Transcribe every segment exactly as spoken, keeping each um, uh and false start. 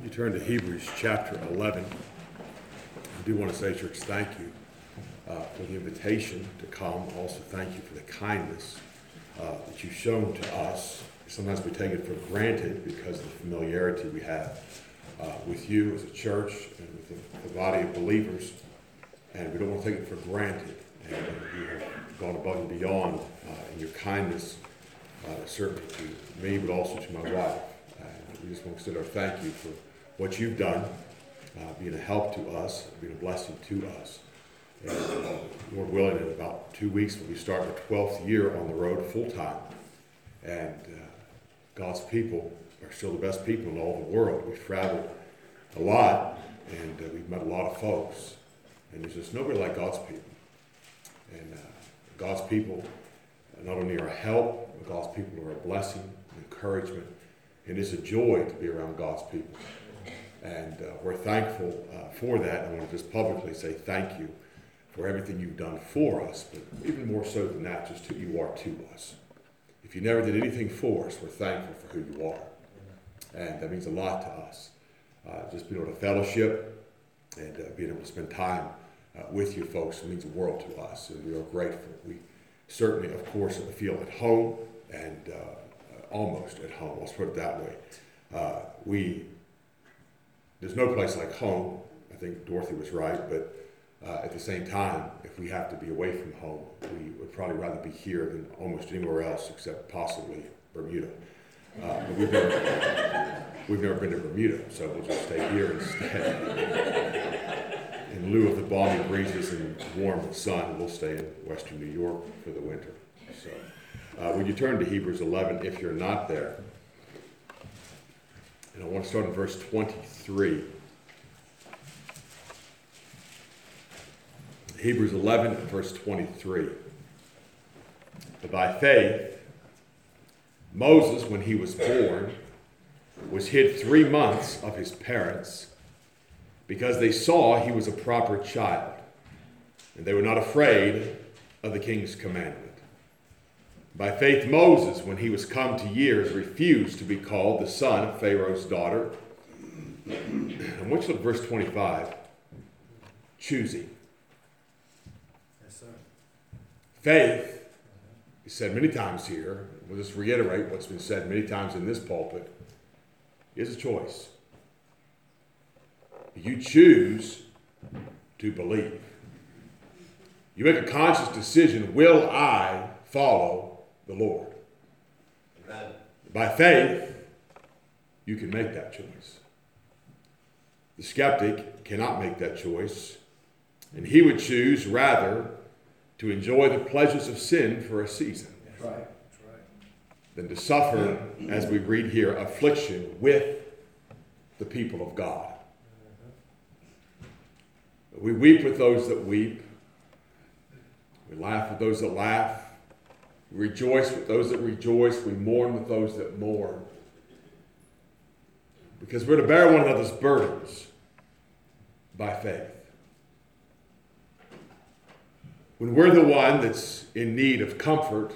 you turn to Hebrews chapter eleven, I do want to say, church, thank you uh, for the invitation to come. Also, thank you for the kindness uh, that you've shown to us. Sometimes we take it for granted because of the familiarity we have uh, with you as a church and with the, the body of believers, and we don't want to take it for granted. And uh, you have gone above and beyond uh, in your kindness, uh, certainly to me, but also to my wife. And we just want to extend our thank you for what you've done, uh, being a help to us, being a blessing to us. And uh, Lord willing, in about two weeks, we'll be starting the twelfth year on the road full time. And uh, God's people are still the best people in all the world. We've traveled a lot, and uh, we've met a lot of folks. And there's just nobody like God's people. And uh, God's people not only are a help, but God's people are a blessing, encouragement. And it's a joy to be around God's people. And uh, we're thankful uh, for that. I want to just publicly say thank you for everything you've done for us, but even more so than that, just who you are to us. If you never did anything for us, we're thankful for who you are. And that means a lot to us. Uh, just being able to fellowship and uh, being able to spend time uh, with you folks means the world to us, and we are grateful. We certainly, of course, feel at home and uh, almost at home. Let's put it that way. Uh, we There's no place like home. I think Dorothy was right, but uh, at the same time, if we have to be away from home, we would probably rather be here than almost anywhere else except possibly Bermuda. Uh, but we've never, we've never been to Bermuda, so we'll just stay here instead. In lieu of the balmy breezes and warm sun, we'll stay in western New York for the winter. So, uh, would you turn to Hebrews eleven if you're not there? And I want to start in verse twenty-three. Hebrews eleven, verse twenty-three. But by faith, Moses, when he was born, was hid three months of his parents because they saw he was a proper child, and they were not afraid of the king's commandment. By faith, Moses, when he was come to years, refused to be called the son of Pharaoh's daughter. And let's look at verse twenty-five. Choosing. Yes, sir. Faith is said many times here. We'll just reiterate what's been said many times in this pulpit. Is a choice. You choose to believe. You make a conscious decision. Will I follow the Lord? Amen. By faith, you can make that choice. The skeptic cannot make that choice, and he would choose rather to enjoy the pleasures of sin for a season. That's right. That's right. Than to suffer, as we read here, affliction with the people of God. We weep with those that weep. We laugh with those that laugh. We rejoice with those that rejoice. We mourn with those that mourn. Because we're to bear one another's burdens by faith. When we're the one that's in need of comfort,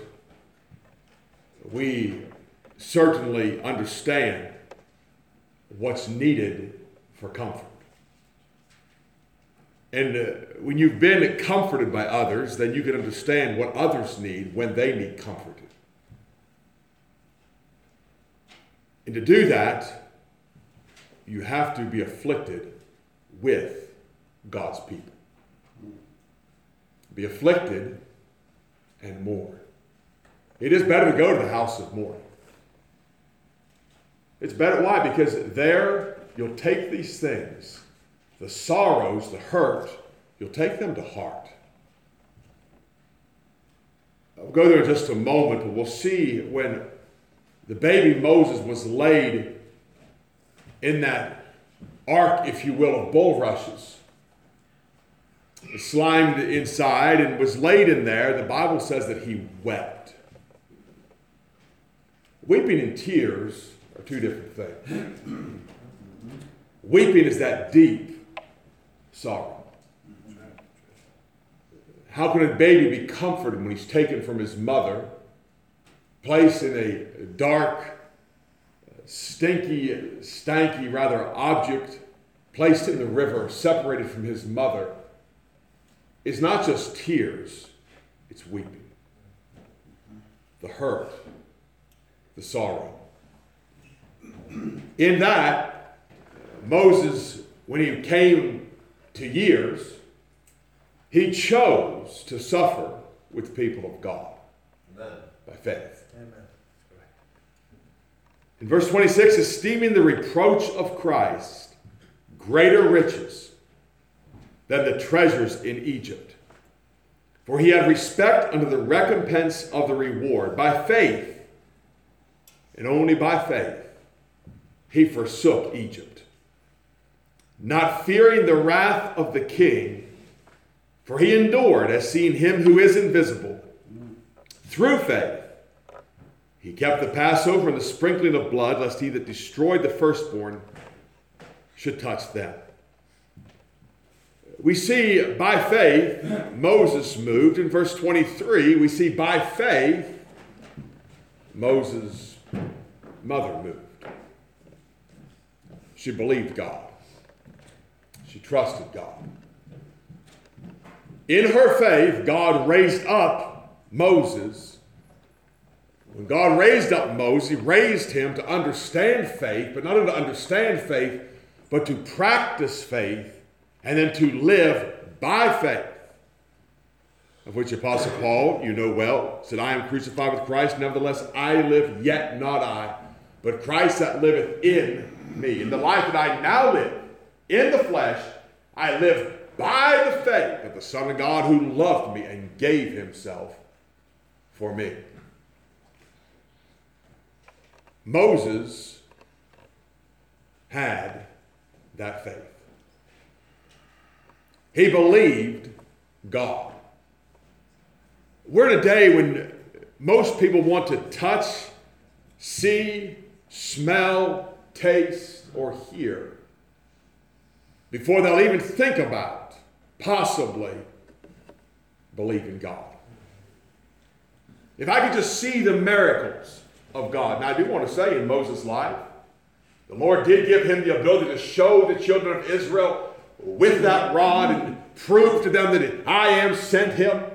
we certainly understand what's needed for comfort. And uh, when you've been comforted by others, then you can understand what others need when they need comforted. And to do that, you have to be afflicted with God's people. Be afflicted and mourn. It is better to go to the house of mourning. It's better. Why? Because there you'll take these things, the sorrows, the hurt, you'll take them to heart. I'll go there in just a moment, but we'll see when the baby Moses was laid in that ark, if you will, of bulrushes, slimed inside and was laid in there, the Bible says that he wept. Weeping and tears are two different things. Weeping is that deep sorrow. How can a baby be comforted when he's taken from his mother, placed in a dark, stinky, stanky, rather, object placed in the river, separated from his mother, is not just tears, it's weeping. The hurt, the sorrow. In that, Moses, when he came to years, he chose to suffer with the people of God. Amen. By faith. Amen. In verse twenty-six, esteeming the reproach of Christ greater riches than the treasures in Egypt. For he had respect unto the recompense of the reward. By faith, and only by faith, he forsook Egypt, not fearing the wrath of the king, for he endured as seeing him who is invisible. Through faith, he kept the Passover and the sprinkling of blood, lest he that destroyed the firstborn should touch them. We see by faith, Moses moved. In verse twenty-three, we see by faith, Moses' mother moved. She believed God. She trusted God. In her faith, God raised up Moses. When God raised up Moses, he raised him to understand faith, but not only to understand faith, but to practice faith, and then to live by faith. Of which Apostle Paul, you know well, said, I am crucified with Christ, nevertheless I live, yet not I, but Christ that liveth in me. In the life that I now live, in the flesh, I live by the faith of the Son of God who loved me and gave himself for me. Moses had that faith. He believed God. We're in a day when most people want to touch, see, smell, taste, or hear before they'll even think about possibly believing God. If I could just see the miracles of God. Now I do want to say in Moses' life, the Lord did give him the ability to show the children of Israel with that rod and prove to them that I am sent him.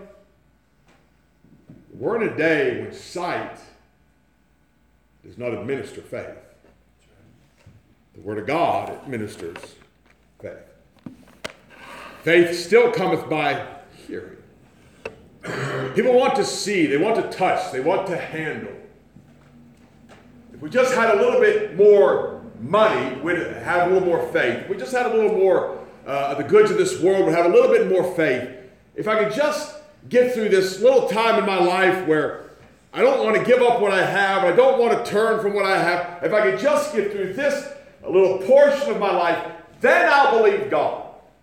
We're in a day when sight does not administer faith. The Word of God administers faith. Faith still cometh by hearing. People want to see, they want to touch, they want to handle. If we just had a little bit more money, we'd have a little more faith. If we just had a little more uh, of the goods of this world, we'd have a little bit more faith. If I could just get through this little time in my life where I don't want to give up what I have, I don't want to turn from what I have, if I could just get through this a little portion of my life, then I'll believe God.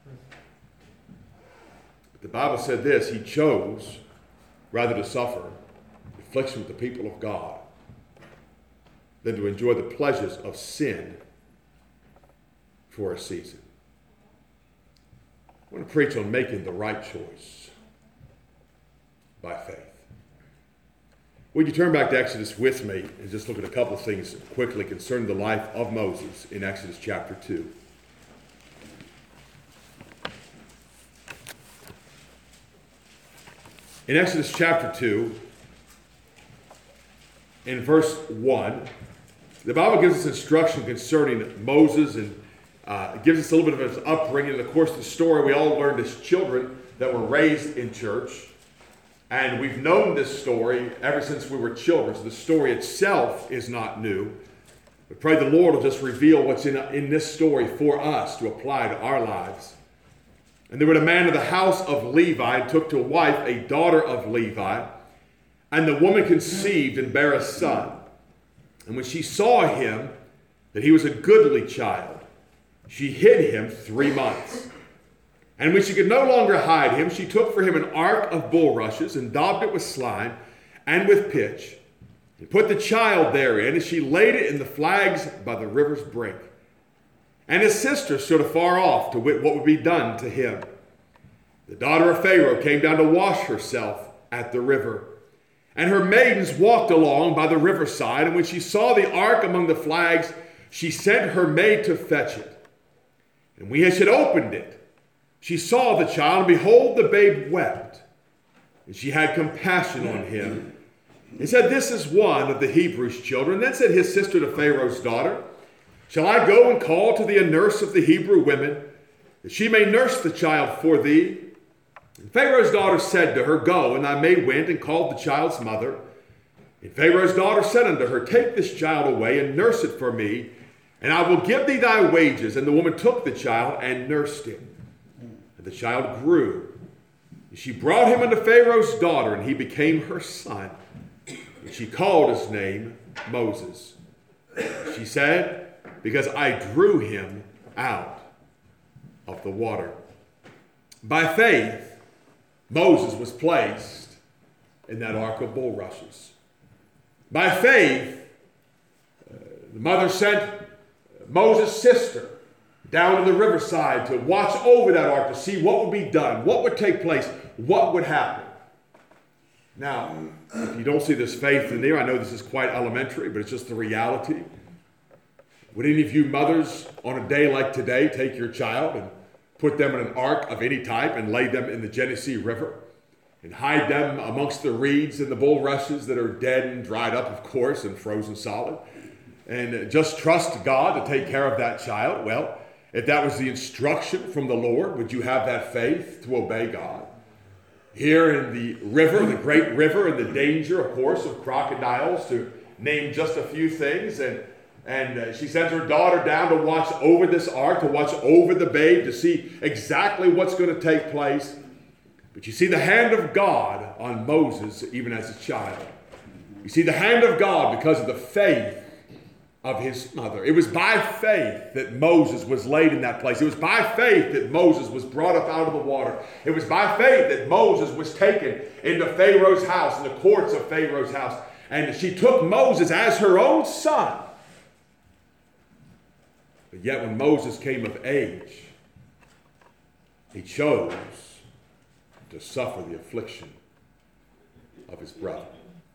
But the Bible said this, he chose rather to suffer affliction with the people of God than to enjoy the pleasures of sin for a season. I want to preach on making the right choice by faith. Would you turn back to Exodus with me and just look at a couple of things quickly concerning the life of Moses in Exodus chapter two. In Exodus chapter two, in verse one, the Bible gives us instruction concerning Moses and uh, gives us a little bit of his upbringing. And of course, the story we all learned as children that were raised in church. And we've known this story ever since we were children. So the story itself is not new. But pray the Lord will just reveal what's in, in this story for us to apply to our lives. And there was a man of the house of Levi and took to wife a daughter of Levi. And the woman conceived and bare a son. And when she saw him, that he was a goodly child, she hid him three months. And when she could no longer hide him, she took for him an ark of bulrushes and daubed it with slime and with pitch, and put the child therein, and she laid it in the flags by the river's brink. And his sister stood afar off to wit what would be done to him. The daughter of Pharaoh came down to wash herself at the river. And her maidens walked along by the riverside, and when she saw the ark among the flags, she sent her maid to fetch it. And when she had opened it, she saw the child, and behold, the babe wept. And she had compassion on him, and said, This is one of the Hebrews' children. Then said his sister to Pharaoh's daughter, Shall I go and call to thee a nurse of the Hebrew women, that she may nurse the child for thee? And Pharaoh's daughter said to her, Go, and thy maid went and called the child's mother. And Pharaoh's daughter said unto her, Take this child away and nurse it for me, and I will give thee thy wages. And the woman took the child and nursed him. And the child grew. And she brought him unto Pharaoh's daughter, and he became her son. And she called his name Moses. She said, Because I drew him out of the water. By faith, Moses was placed in that ark of bulrushes. By faith, uh, the mother sent Moses' sister down to the riverside to watch over that ark to see what would be done, what would take place, what would happen. Now, if you don't see this faith in there, I know this is quite elementary, but it's just the reality. Would any of you mothers on a day like today take your child and put them in an ark of any type and lay them in the Genesee River and hide them amongst the reeds and the bulrushes that are dead and dried up, of course, and frozen solid, and just trust God to take care of that child? Well, if that was the instruction from the Lord, would you have that faith to obey God? Here in the river, the great river, and the danger, of course, of crocodiles, to name just a few things, and And uh, she sends her daughter down to watch over this ark, to watch over the babe, to see exactly what's going to take place. But you see the hand of God on Moses, even as a child. You see the hand of God because of the faith of his mother. It was by faith that Moses was laid in that place. It was by faith that Moses was brought up out of the water. It was by faith that Moses was taken into Pharaoh's house, in the courts of Pharaoh's house. And she took Moses as her own son. But yet when Moses came of age, he chose to suffer the affliction of his brother.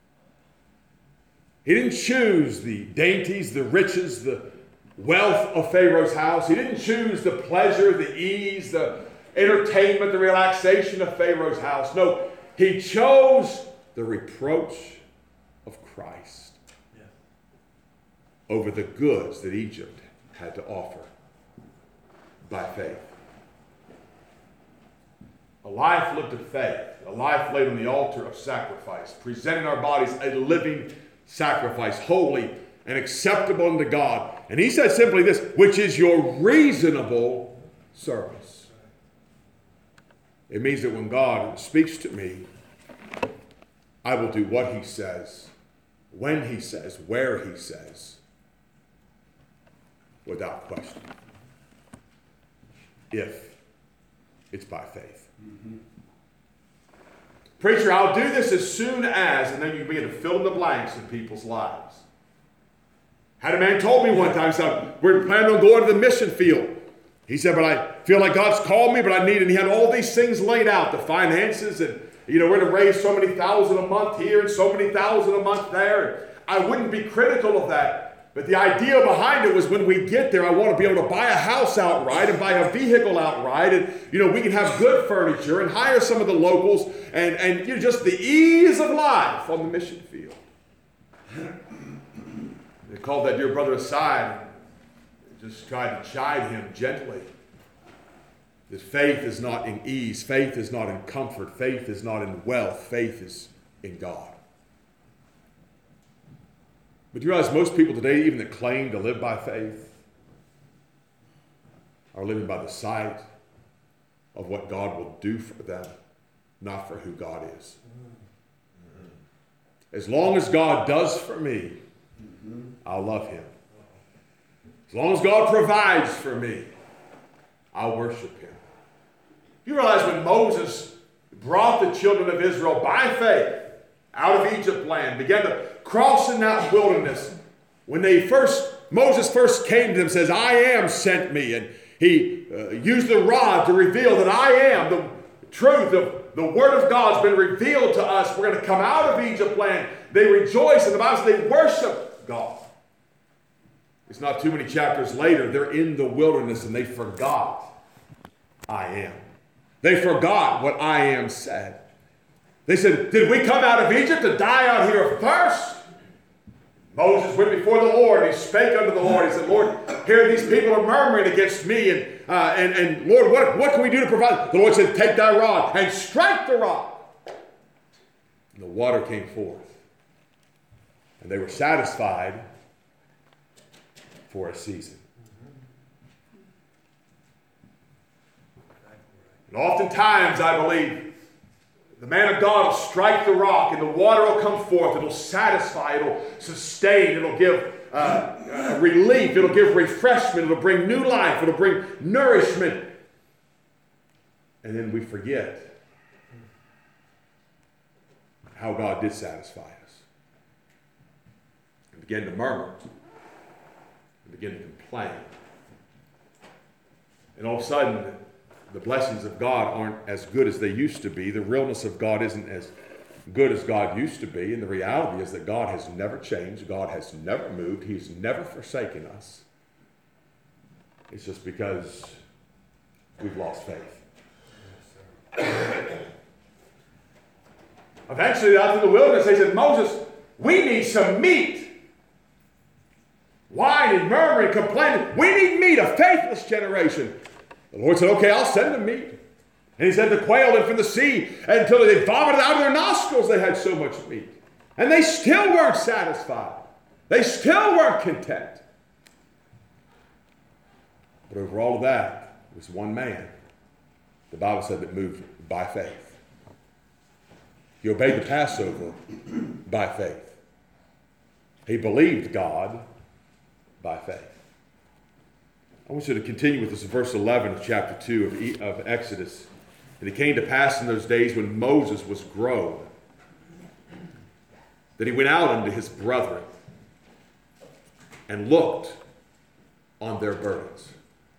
He didn't choose the dainties, the riches, the wealth of Pharaoh's house. He didn't choose the pleasure, the ease, the entertainment, the relaxation of Pharaoh's house. No, he chose the reproach of Christ yeah. over the goods that Egypt had to offer by faith. A life lived of faith, a life laid on the altar of sacrifice, presenting our bodies a living sacrifice, holy and acceptable unto God. And he said simply this, which is your reasonable service. It means that when God speaks to me, I will do what he says, when he says, where he says, without question, if it's by faith. Mm-hmm. Preacher, I'll do this as soon as, and then you begin to fill in the blanks in people's lives. Had a man told me one time, said, we're planning on going to the mission field. He said, but I feel like God's called me, but I need, and he had all these things laid out, the finances, and you know, we're going to raise so many thousand a month here and so many thousand a month there. I wouldn't be critical of that. But the idea behind it was when we get there, I want to be able to buy a house outright and buy a vehicle outright. And, you know, we can have good furniture and hire some of the locals and, and you know, just the ease of life on the mission field. They called that dear brother aside and just tried to chide him gently. That faith is not in ease. Faith is not in comfort. Faith is not in wealth. Faith is in God. But you realize most people today, even that claim to live by faith, are living by the sight of what God will do for them, not for who God is. As long as God does for me, I'll love him. As long as God provides for me, I'll worship him. You realize when Moses brought the children of Israel by faith out of Egypt land, began to cross in that wilderness, when they first, Moses first came to them, says, I am sent me. And he uh, used the rod to reveal that I am the truth of the Word of God's been revealed to us. We're going to come out of Egypt land. They rejoice, and the Bible says they worship God. It's not too many chapters later, they're in the wilderness and they forgot I am. They forgot what I am said. They said, did we come out of Egypt to die out here of thirst? Moses went before the Lord, and he spake unto the Lord. He said, Lord, here these people are murmuring against me, and, uh, and, and Lord, what, what can we do to provide? The Lord said, take thy rod and strike the rock. And the water came forth. And they were satisfied for a season. And oftentimes, I believe, the man of God will strike the rock and the water will come forth. It'll satisfy, it'll sustain, it'll give uh, uh, relief, it'll give refreshment, it'll bring new life, it'll bring nourishment. And then we forget how God did satisfy us. And begin to murmur, and begin to complain. And all of a sudden, the blessings of God aren't as good as they used to be. The realness of God isn't as good as God used to be. And the reality is that God has never changed. God has never moved. He's never forsaken us. It's just because we've lost faith. Eventually, out in the wilderness, they said, Moses, we need some meat. Whining, murmuring, complaining. We need meat, a faithless generation. The Lord said, okay, I'll send them meat. And he sent the quail in from the sea until they vomited out of their nostrils. They had so much meat. And they still weren't satisfied. They still weren't content. But over all of that was one man, the Bible said, that moved by faith. He obeyed the Passover by faith. He believed God by faith. I want you to continue with this in verse eleven of chapter two of, of Exodus. And it came to pass in those days when Moses was grown, that he went out unto his brethren and looked on their burdens.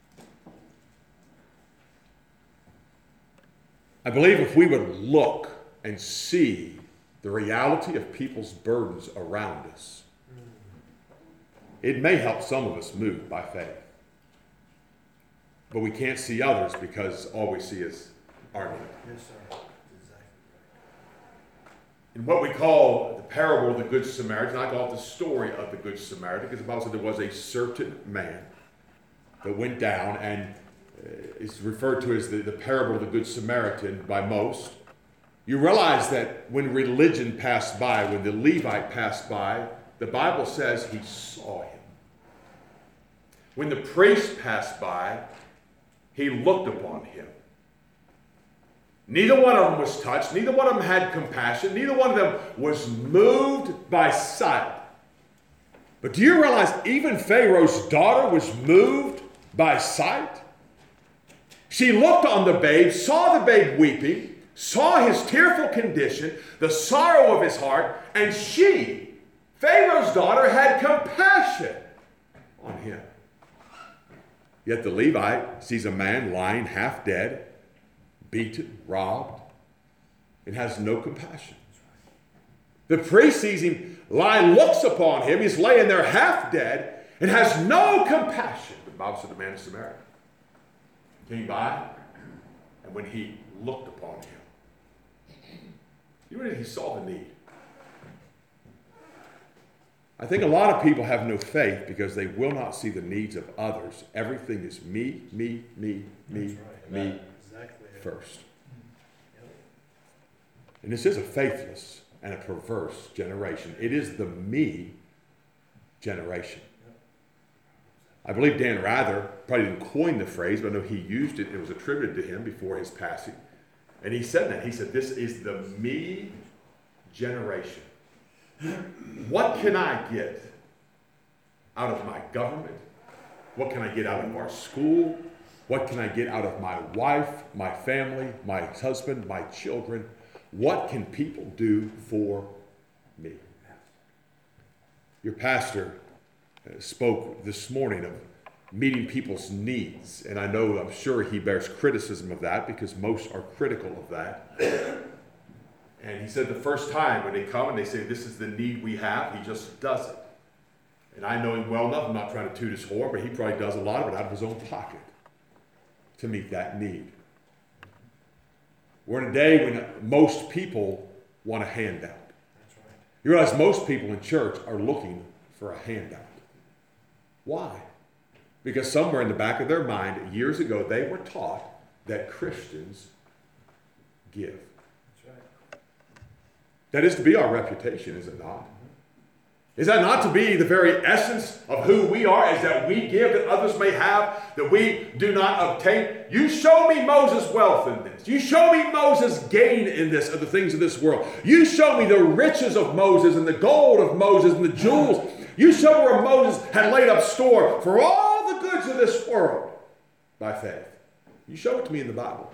I believe if we would look and see the reality of people's burdens around us, it may help some of us move by faith. But we can't see others because all we see is our need. Yes, sir. Exactly right. In what we call the parable of the Good Samaritan, I call it the story of the Good Samaritan, because the Bible said there was a certain man that went down, and is referred to as the, the parable of the Good Samaritan by most. You realize that when religion passed by, when the Levite passed by, the Bible says he saw him. When the priest passed by, he looked upon him. Neither one of them was touched. Neither one of them had compassion. Neither one of them was moved by sight. But do you realize even Pharaoh's daughter was moved by sight? She looked on the babe, saw the babe weeping, saw his tearful condition, the sorrow of his heart, and she, Pharaoh's daughter, had compassion on him. Yet the Levite sees a man lying half dead, beaten, robbed, and has no compassion. The priest sees him lie, looks upon him, he's laying there half dead, and has no compassion. The Bible said the man is Samaritan. Came by, and when he looked upon him, you know, he saw the need. I think a lot of people have no faith because they will not see the needs of others. Everything is me, me, me, me, right. me Exactly. first. Yep. And this is a faithless and a perverse generation. It is the me generation. I believe Dan Rather probably didn't coin the phrase, but I know he used it. It was attributed to him before his passing. And he said that. He said, this is the me generation. What can I get out of my government? What can I get out of our school? What can I get out of my wife, my family, my husband, my children? What can people do for me? Your pastor spoke this morning of meeting people's needs. And I know, I'm sure he bears criticism of that because most are critical of that. And he said the first time when they come and they say, this is the need we have, he just does it. And I know him well enough, I'm not trying to toot his horn, but he probably does a lot of it out of his own pocket to meet that need. We're in a day when most people want a handout. That's right. You realize most people in church are looking for a handout. Why? Because somewhere in the back of their mind, years ago, they were taught that Christians give. That's right. That is to be our reputation, is it not? Is that not to be the very essence of who we are, is that we give that others may have, that we do not obtain? You show me Moses' wealth in this. You show me Moses' gain in this, of the things of this world. You show me the riches of Moses and the gold of Moses and the jewels. You show me where Moses had laid up store for all the goods of this world by faith. You show it to me in the Bible.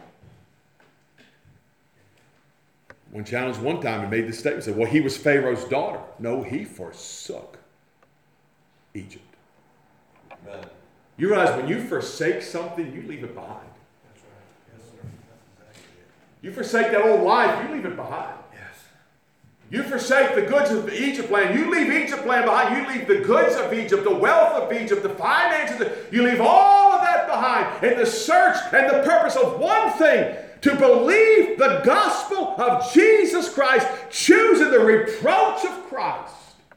One challenged one time and made this statement, said, well, he was Pharaoh's daughter. No, he forsook Egypt. Amen. You realize when you forsake something, you leave it behind. That's right. Yes, sir. That's exactly it. You forsake that old life, you leave it behind. Yes. You forsake the goods of the Egypt land, you leave Egypt land behind. You leave the goods of Egypt, the wealth of Egypt, the finances. You leave all of that behind in the search and the purpose of one thing, to believe the gospel of Jesus Christ, choosing the reproach of Christ.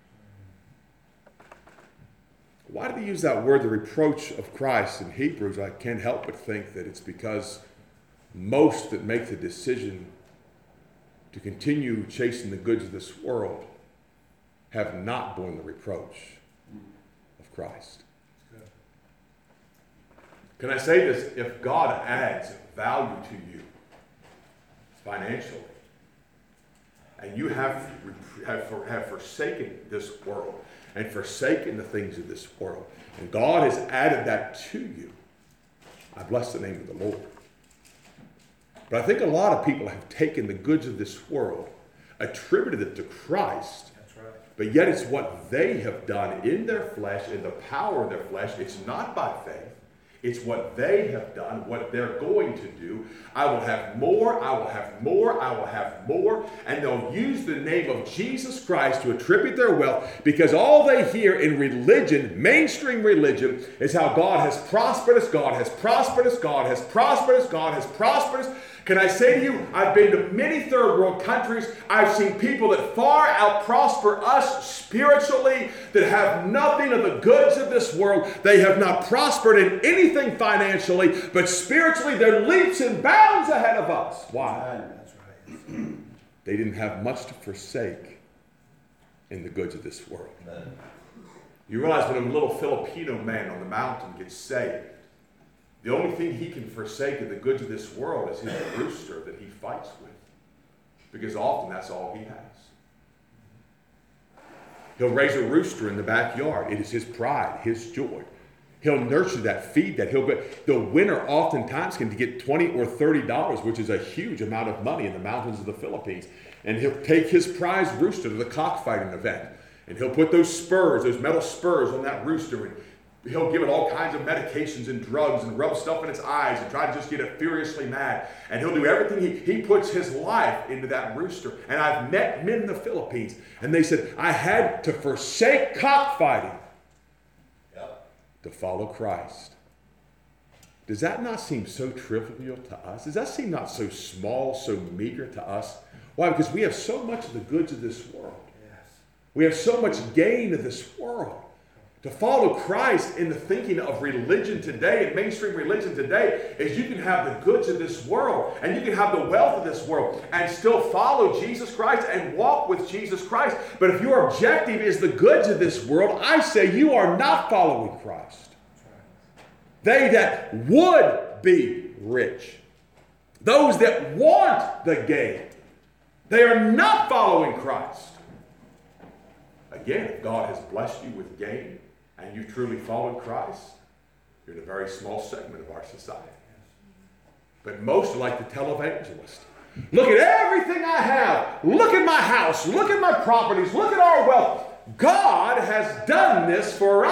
Why do they use that word, the reproach of Christ, in Hebrews? I can't help but think that it's because most that make the decision to continue chasing the goods of this world have not borne the reproach of Christ. Can I say this? If God adds value to you financially, and you have, have, have forsaken this world and forsaken the things of this world, and God has added that to you, I bless the name of the Lord. But I think a lot of people have taken the goods of this world, attributed it to Christ, That's right. but yet it's what they have done in their flesh, in the power of their flesh. It's not by faith. It's what they have done, what they're going to do. I will have more, I will have more, I will have more. And they'll use the name of Jesus Christ to attribute their wealth, because all they hear in religion, mainstream religion, is how God has prospered us, God has prospered us, God has prospered us, God has prospered us. Can I say to you, I've been to many third world countries. I've seen people that far out prosper us spiritually, that have nothing of the goods of this world. They have not prospered in anything financially, but spiritually they're leaps and bounds ahead of us. Why? That's right. They didn't have much to forsake in the goods of this world. Amen. You realize when a little Filipino man on the mountain gets saved, the only thing he can forsake of the goods of this world is his rooster that he fights with. Because often that's all he has. He'll raise a rooster in the backyard. It is his pride, his joy. He'll nurture that, feed that. He'll go, the winner oftentimes can get twenty or thirty dollars, which is a huge amount of money in the mountains of the Philippines. And he'll take his prize rooster to the cockfighting event. And he'll put those spurs, those metal spurs on that rooster, and he'll give it all kinds of medications and drugs and rub stuff in its eyes and try to just get it furiously mad. And he'll do everything. He, he puts his life into that rooster. And I've met men in the Philippines, and they said, I had to forsake cockfighting Yep. to follow Christ. Does that not seem so trivial to us? Does that seem not so small, so meager to us? Why? Because we have so much of the goods of this world. Yes. We have so much gain of this world. To follow Christ in the thinking of religion today, and mainstream religion today, is you can have the goods of this world, and you can have the wealth of this world, and still follow Jesus Christ and walk with Jesus Christ. But if your objective is the goods of this world, I say you are not following Christ. They that would be rich, those that want the gain, they are not following Christ. Again, if God has blessed you with gain, and you truly followed Christ, you're in a very small segment of our society. But most are like the televangelist. Look at everything I have. Look at my house. Look at my properties. Look at our wealth. God has done this for us,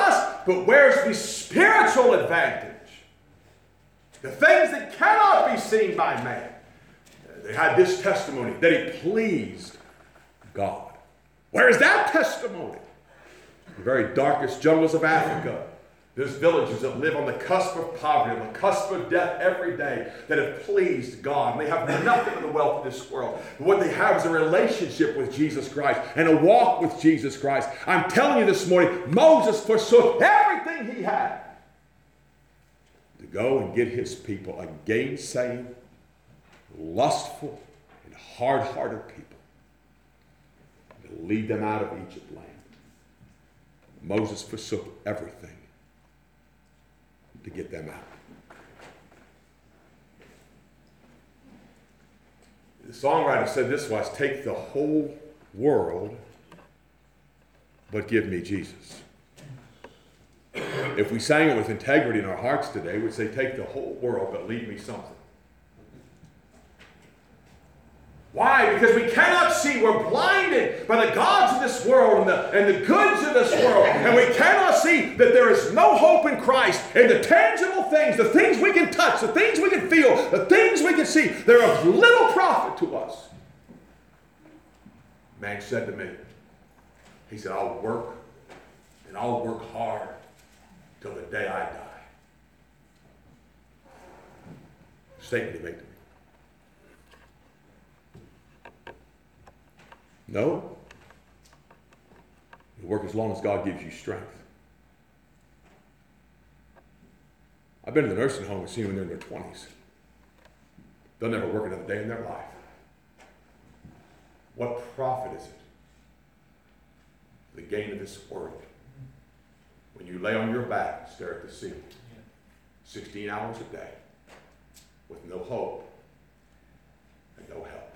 But where's the spiritual advantage? The things that cannot be seen by man. They had this testimony that he pleased God. Where is that testimony? The very darkest jungles of Africa. There's villages that live on the cusp of poverty, on the cusp of death every day, that have pleased God. And they have nothing of the wealth of this world. But what they have is a relationship with Jesus Christ and a walk with Jesus Christ. I'm telling you this morning, Moses forsook everything he had to go and get his people, a gainsaying, lustful, and hard-hearted people, to lead them out of Egypt land. Moses forsook everything to get them out. The songwriter said this was, take the whole world, but give me Jesus. If we sang it with integrity in our hearts today, we'd say, take the whole world, but leave me something. Why? Because we cannot see. We're blinded by the gods of this world and the, and the goods of this world. And we cannot see that there is no hope in Christ. And the tangible things, the things we can touch, the things we can feel, the things we can see, they're of little profit to us. A man said to me, he said, I'll work and I'll work hard till the day I die. Statement he made to me. No. You work as long as God gives you strength. I've been in the nursing home and seen them when they're in their twenties. They'll never work another day in their life. What profit is it? The gain of this world. When you lay on your back and stare at the ceiling, sixteen hours a day, with no hope and no help.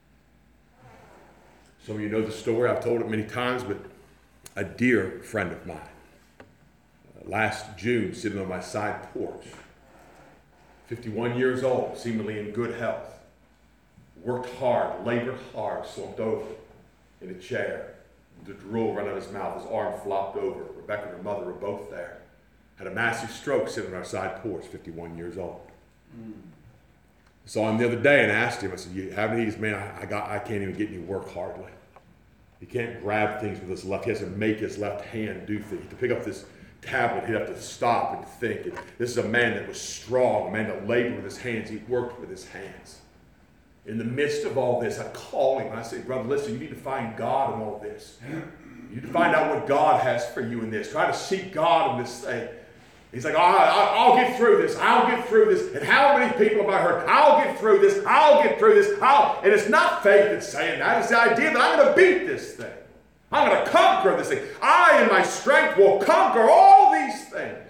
Some of you know the story. I've told it many times, but a dear friend of mine, uh, last June, sitting on my side porch, fifty-one years old, seemingly in good health, worked hard, labored hard, slumped over in a chair, the drool ran out of his mouth, his arm flopped over. Rebecca and her mother were both there. Had a massive stroke sitting on our side porch, fifty-one years old. Mm. Saw him the other day and asked him, I said, you have any of these, man, I, I, got, I can't even get any work hardly. He can't grab things with his left. He has to make his left hand do things. To pick up this tablet, he'd have to stop and think. And this is a man that was strong, a man that labored with his hands. He worked with his hands. In the midst of all this, I call him and I say, brother, listen, you need to find God in all this. You need to find out what God has for you in this. Try to seek God in this thing. He's like, oh, I'll get through this. I'll get through this. And how many people have I heard? I'll get through this. I'll get through this. I'll. And it's not faith that's saying that. It's the idea that I'm going to beat this thing. I'm going to conquer this thing. I, in my strength, will conquer all these things.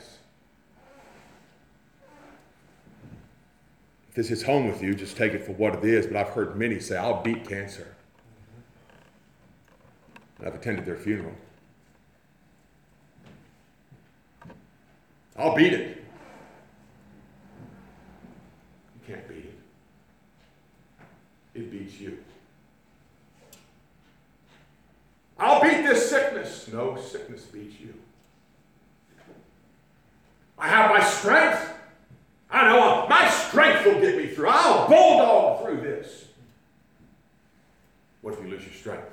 If this hits home with you, just take it for what it is. But I've heard many say, I'll beat cancer. And I've attended their funeral. I'll beat it. You can't beat it. It beats you. I'll beat this sickness. No, sickness beats you. I have my strength. I know my strength will get me through. I'll bulldog through this. What if you lose your strength?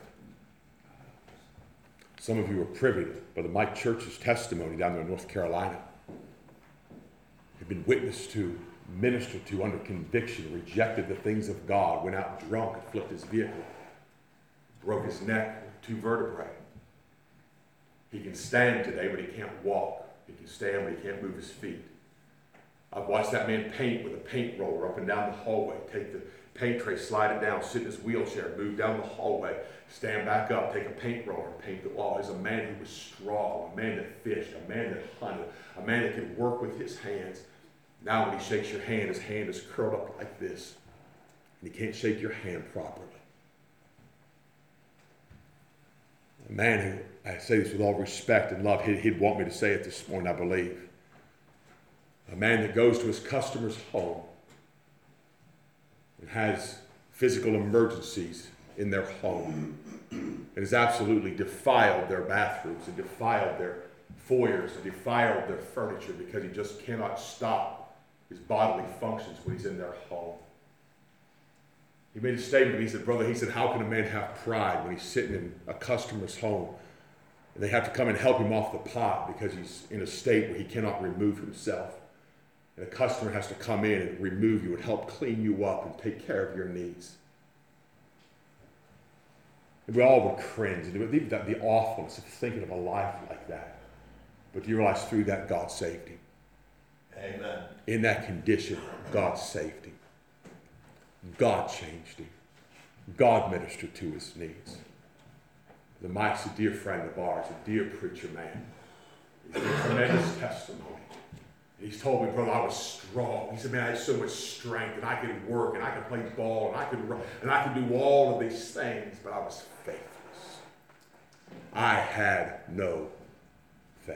Some of you are privy to Brother Mike Church's testimony down there in North Carolina. Had been witnessed to, ministered to under conviction, rejected the things of God, went out drunk and flipped his vehicle, broke his neck with two vertebrae. He can stand today, but he can't walk. He can stand, but he can't move his feet. I've watched that man paint with a paint roller up and down the hallway, take the paint tray, slide it down, sit in his wheelchair, move down the hallway, stand back up, take a paint roller, and paint the wall. He's a man who was strong, a man that fished, a man that hunted, a man that could work with his hands. Now when he shakes your hand, his hand is curled up like this, and he can't shake your hand properly. A man who, I say this with all respect and love, he'd, he'd want me to say it this morning, I believe. A man that goes to his customer's home and has physical emergencies in their home and has absolutely defiled their bathrooms and defiled their foyers and defiled their furniture because he just cannot stop his bodily functions when he's in their home. He made a statement to me. He said, brother, he said, how can a man have pride when he's sitting in a customer's home and they have to come and help him off the pot because he's in a state where he cannot remove himself? And a customer has to come in and remove you and help clean you up and take care of your needs. And we all would cringe. And the, the awfulness of thinking of a life like that. But do you realize through that God saved him? Amen. In that condition, God saved him. God changed him. God ministered to his needs. The Mike's a dear friend of ours, a dear preacher man. He's a tremendous testimony. He's told me, brother, I was strong. He said, man, I had so much strength, and I could work, and I could play ball, and I could run, and I could do all of these things, but I was faithless. I had no faith.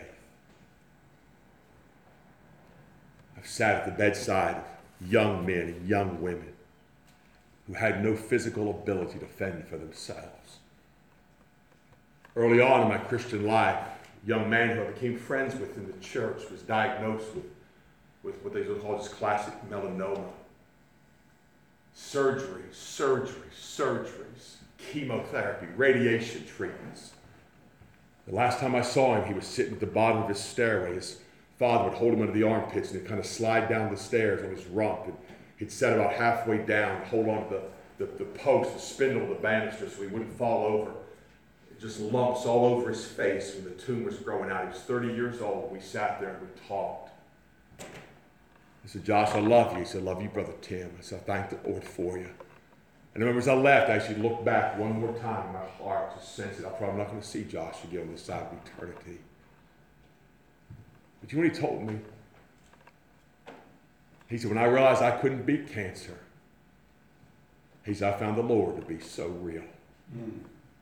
I've sat at the bedside of young men and young women who had no physical ability to fend for themselves. Early on in my Christian life, a young man who I became friends with in the church was diagnosed with, with what they would call just classic melanoma. Surgery, surgery, surgeries, chemotherapy, radiation treatments. The last time I saw him, he was sitting at the bottom of his stairway. His father would hold him under the armpits and he'd kind of slide down the stairs on his rump. And he'd set about halfway down, hold on to the, the, the post, the spindle of the banister so he wouldn't fall over. Just lumps all over his face when the tumor was growing out. He was thirty years old. We sat there and we talked. I said, Josh, I love you. He said, I love you, Brother Tim. I said, I thank the Lord for you. And I remember as I left, I actually looked back one more time in my heart to sense that I'm probably not going to see Josh again on this side of eternity. But you know what he told me? He said, when I realized I couldn't beat cancer, he said, I found the Lord to be so real. Mm.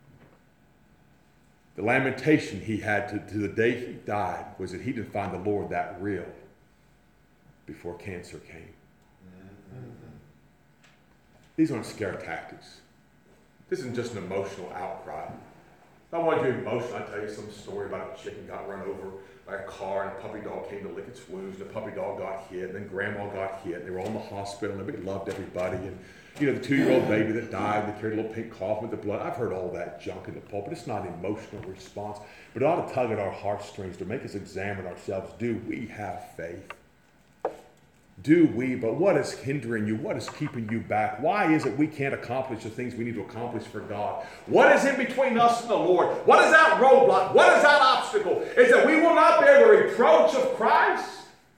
The lamentation he had to, to the day he died was that he didn't find the Lord that real before cancer came. Mm-hmm. These aren't scare tactics. This isn't just an emotional outcry. If I wanted you emotional, I'd tell you some story about a chicken got run over by a car and a puppy dog came to lick its wounds and the puppy dog got hit and then grandma got hit. They were all in the hospital and everybody loved everybody. And you know, the two-year-old baby that died, they carried a little pink coffin with the blood. I've heard all that junk in the pulpit. It's not an emotional response, but it ought to tug at our heartstrings to make us examine ourselves. Do we have faith? Do we? But what is hindering you? What is keeping you back? Why is it we can't accomplish the things we need to accomplish for God? What is in between us and the Lord? What is that roadblock? What is that obstacle? Is that we will not bear the reproach of Christ?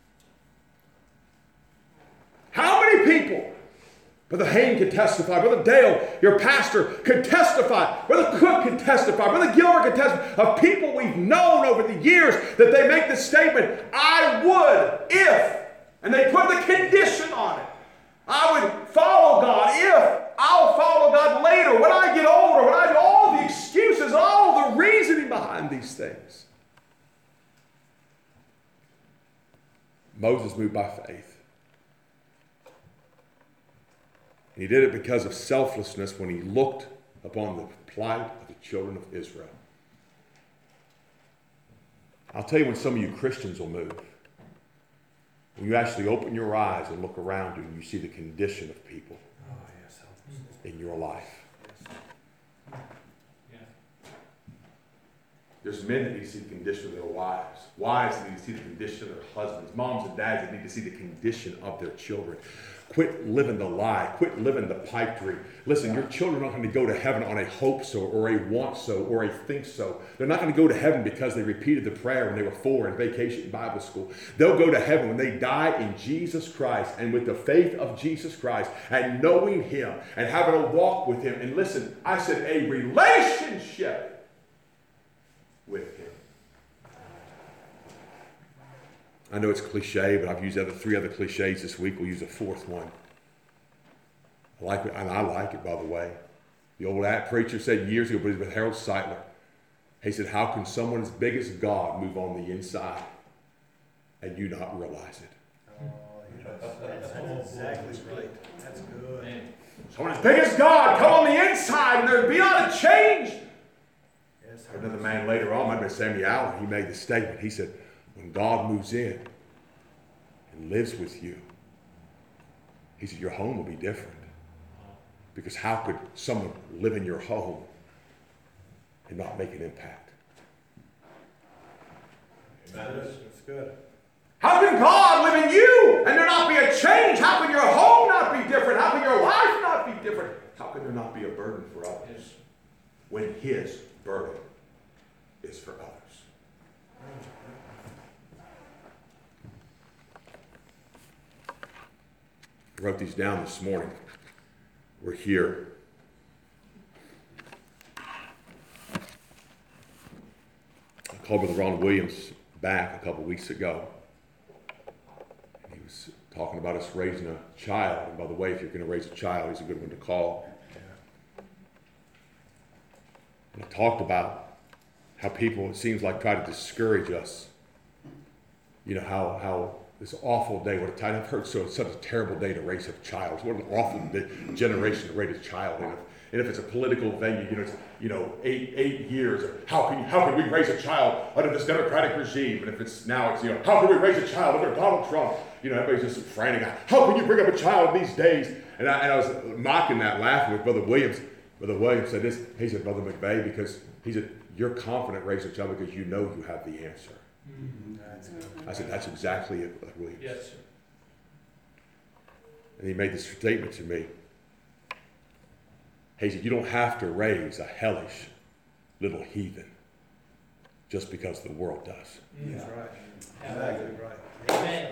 How many people? Brother Hayne could testify. Brother Dale, your pastor, could testify. Brother Cook could testify. Brother Gilbert could testify of people we've known over the years that they make the statement, I would if, and they put the condition on it. I would follow God if I'll follow God later, when I get older, when I do all the excuses, all the reasoning behind these things. Moses moved by faith. And he did it because of selflessness when he looked upon the plight of the children of Israel. I'll tell you when some of you Christians will move. When you actually open your eyes and look around you and you see the condition of people oh, yes, in your life. Yes. Yeah. There's men that need to see the condition of their wives. Wives that need to see the condition of their husbands. Moms and dads that need to see the condition of their children. Quit living the lie. Quit living the pipe dream. Listen, your children aren't going to go to heaven on a hope so or a want so or a think so. They're not going to go to heaven because they repeated the prayer when they were four in vacation Bible school. They'll go to heaven when they die in Jesus Christ and with the faith of Jesus Christ and knowing Him and having a walk with Him. And listen, I said a relationship with Him. I know it's cliche, but I've used other three other cliches this week. We'll use a fourth one. I like it, and I like it, by the way. The old ad preacher said years ago, but it was with Harold Seitler. He said, how can someone as big as God move on the inside and you not realize it? Oh, yes. That's exactly right. That's good. Man. Someone as big as God come on the inside and they're beyond a change. Yes, and Another man later on, might have been Samuel Allen, he made the statement. He said, when God moves in and lives with you, he said, your home will be different. Because how could someone live in your home and not make an impact? That's good. How can God live in you and there not be a change? How can your home not be different? How can your life not be different? How can there not be a burden for others when his burden is for others? I wrote these down this morning. We're here. I called Brother Ron Williams back a couple weeks ago. He was talking about us raising a child. And by the way, if you're going to raise a child, he's a good one to call. And I talked about how people, it seems like, try to discourage us. You know, how how this awful day, what a time, I've heard so, it's such a terrible day to raise a child. What an awful day, generation to raise a child. And if, and if it's a political venue, you know, it's, you know, eight eight years, or how can, how can we raise a child under this democratic regime? And if it's now, it's, you know, how can we raise a child under Donald Trump? You know, everybody's just frantic. How can you bring up a child these days? And I, and I was mocking that, laughing with Brother Williams. Brother Williams said this, he said, Brother McVeigh, because he said, you're confident raising a child because you know you have the answer. Mm-hmm. That's good. I said, that's exactly it, Brother Williams. Yes, sir. And he made this statement to me. He said, you don't have to raise a hellish little heathen just because the world does. That's right. Exactly right. Amen.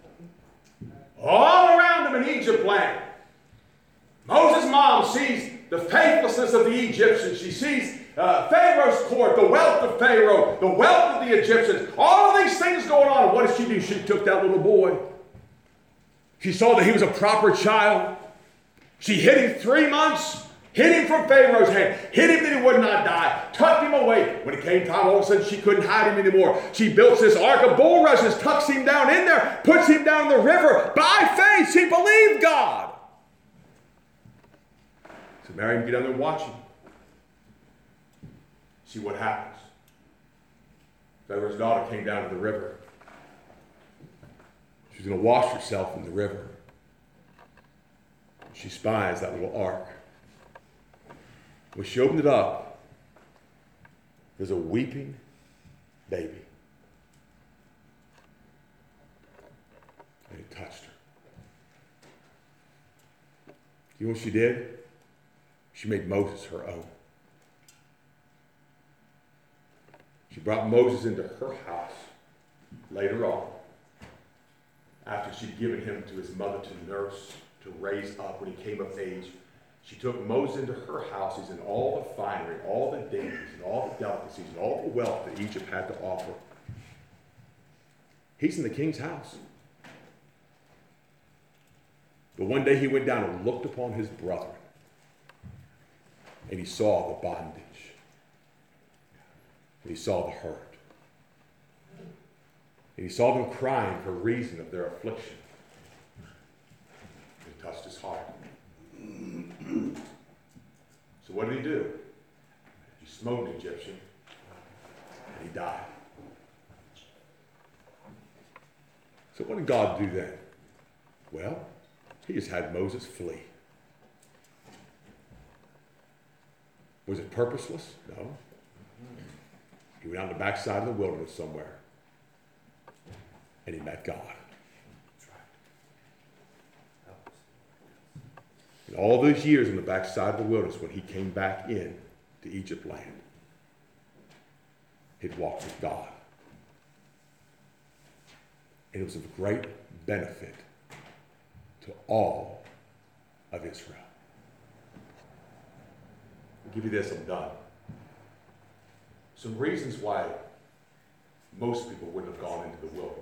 All around him in Egypt land, Moses' mom sees the faithlessness of the Egyptians. She sees uh, Pharaoh's court, the wealth of Pharaoh, the wealth of the Egyptians, all of these things going on. And what did she do? She took that little boy. She saw that he was a proper child. She hid him three months, hid him from Pharaoh's hand, hid him that he would not die, tucked him away. When it came time, all of a sudden, she couldn't hide him anymore. She built this ark of bulrushes, tucks him down in there, puts him down in the river. By faith, she believed God. So Mary, get down there and watch him. See what happens. Pharaoh's daughter came down to the river. She's going to wash herself in the river. She spies that little ark. When she opened it up, there's a weeping baby. And it touched her. You know what she did? She made Moses her own. She brought Moses into her house later on, after she'd given him to his mother to nurse, to raise up when he came of age. She took Moses into her house. He's in all the finery, all the dainties, and all the delicacies, and all the wealth that Egypt had to offer. He's in the king's house. But one day he went down and looked upon his brethren, and he saw the bondage. And he saw the hurt. And he saw them crying for reason of their affliction. It touched his heart. So what did he do? He smote an Egyptian, and he died. So what did God do then? Well, he just had Moses flee. Was it purposeless? No. He went out on the backside of the wilderness somewhere, and he met God. And all those years on the backside of the wilderness, when he came back in to Egypt land, he'd walked with God. And it was of great benefit to all of Israel. I'll give you this, I'm done. Some reasons why most people wouldn't have gone into the wilderness.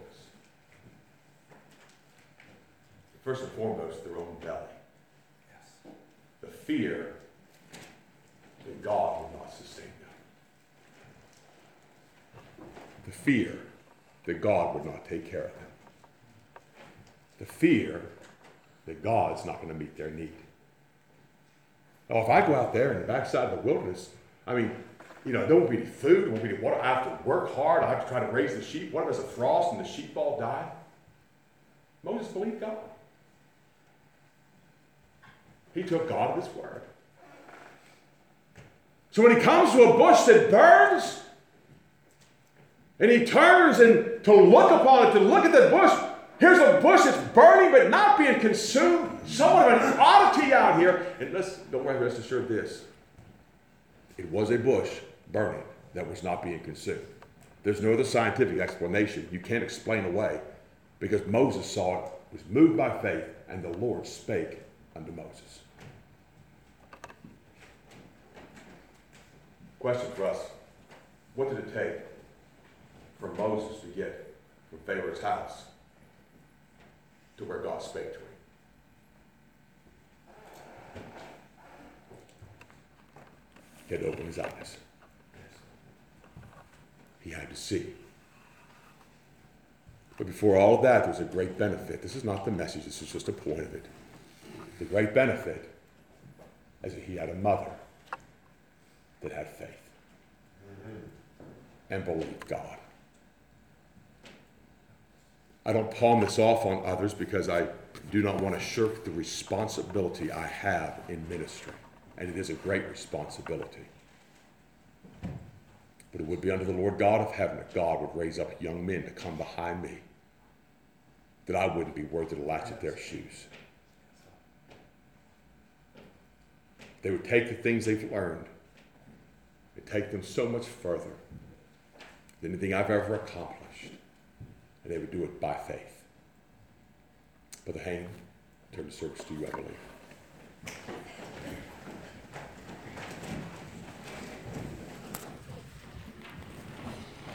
First and foremost, their own belly. Yes. The fear that God will not sustain them. The fear that God would not take care of them. The fear that God's not going to meet their need. Oh, if I go out there in the backside of the wilderness, I mean, you know, there won't be any food, there won't be any water. I have to work hard. I have to try to raise the sheep. What if there's a frost and the sheep all die? Moses believed God. He took God at his word. So when he comes to a bush that burns, and he turns and to look upon it, to look at that bush, here's a bush that's burning but not being consumed. Somewhat of an oddity out here. And let's, don't worry, rest assured of this. It was a bush burning that was not being consumed. There's no other scientific explanation. You can't explain away, because Moses saw it, was moved by faith, and the Lord spake unto Moses. Question for us. What did it take for Moses to get from Pharaoh's house to where God spake to him? He had to open his eyes. He had to see. But before all of that, there was a great benefit. This is not the message, this is just a point of it. The great benefit is that he had a mother that had faith and believed God. I don't palm this off on others because I do not want to shirk the responsibility I have in ministry. And it is a great responsibility. But it would be unto the Lord God of heaven that God would raise up young men to come behind me, that I wouldn't be worthy to latch at their shoes. They would take the things they've learned and take them so much further than anything I've ever accomplished. And they would do it by faith. Brother Hayne, turn the service to you, I believe.